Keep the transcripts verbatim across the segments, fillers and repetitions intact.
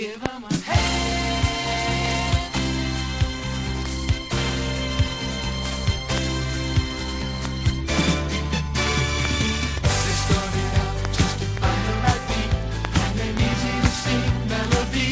give 'em a hand. They started out just to find the right beat and an easy to sing melody.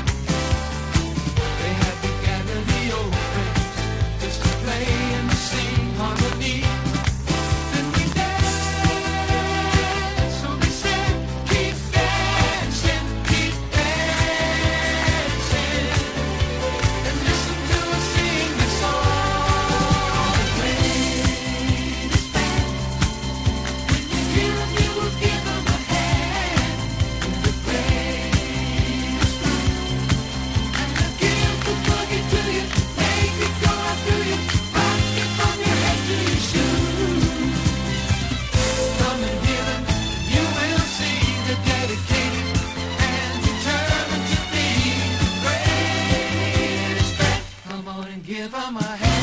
They had to gather the old friends just to play and to sing harmony. Then we danced, so they said, keep dancing, keep dancing, and listen to us sing this song. The greatest band, when you hear 'em, you will give 'em a hand. The greatest group, and they'll give the boogie to you, make it go out through you, rock it from your head to your shoes. Come and hear 'em, you will see they're dedicated and determined to be the greatest band. Come on and give 'em a hand.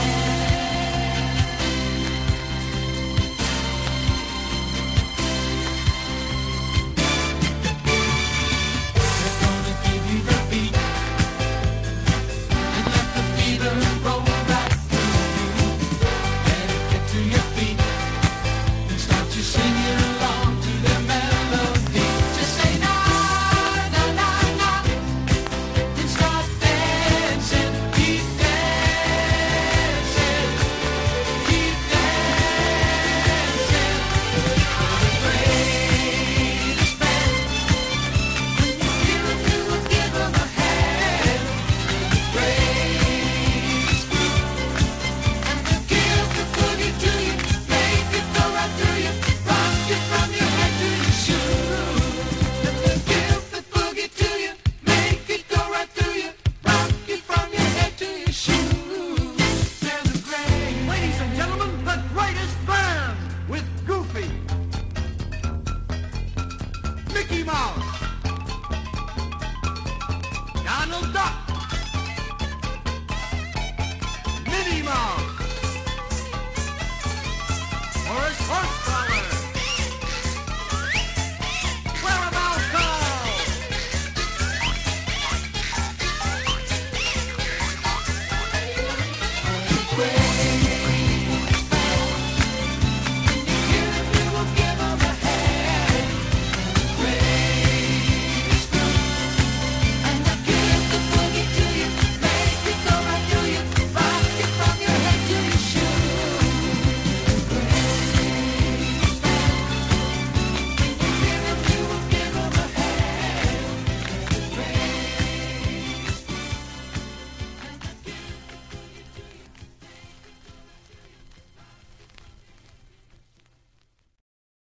They're gonna give you the beat and let the fever roll right through you. Better get to your feet and start you singing along to their melody. Just say na na na na and start dancing, keep dancing, keep dancing. The greatest band, when you hear 'em, you will give 'em a hand. The greatest group, and they'll give the boogie to you, make it go right through you, rock it from your head to your shoes. And they'll give the boogie to you, make it go right through you, rock it from your head to your shoes. They're the great. Ladies and gentlemen, the greatest band with Goofy, Mickey Mouse, Donald Duck, Minnie Mouse, Horace Horse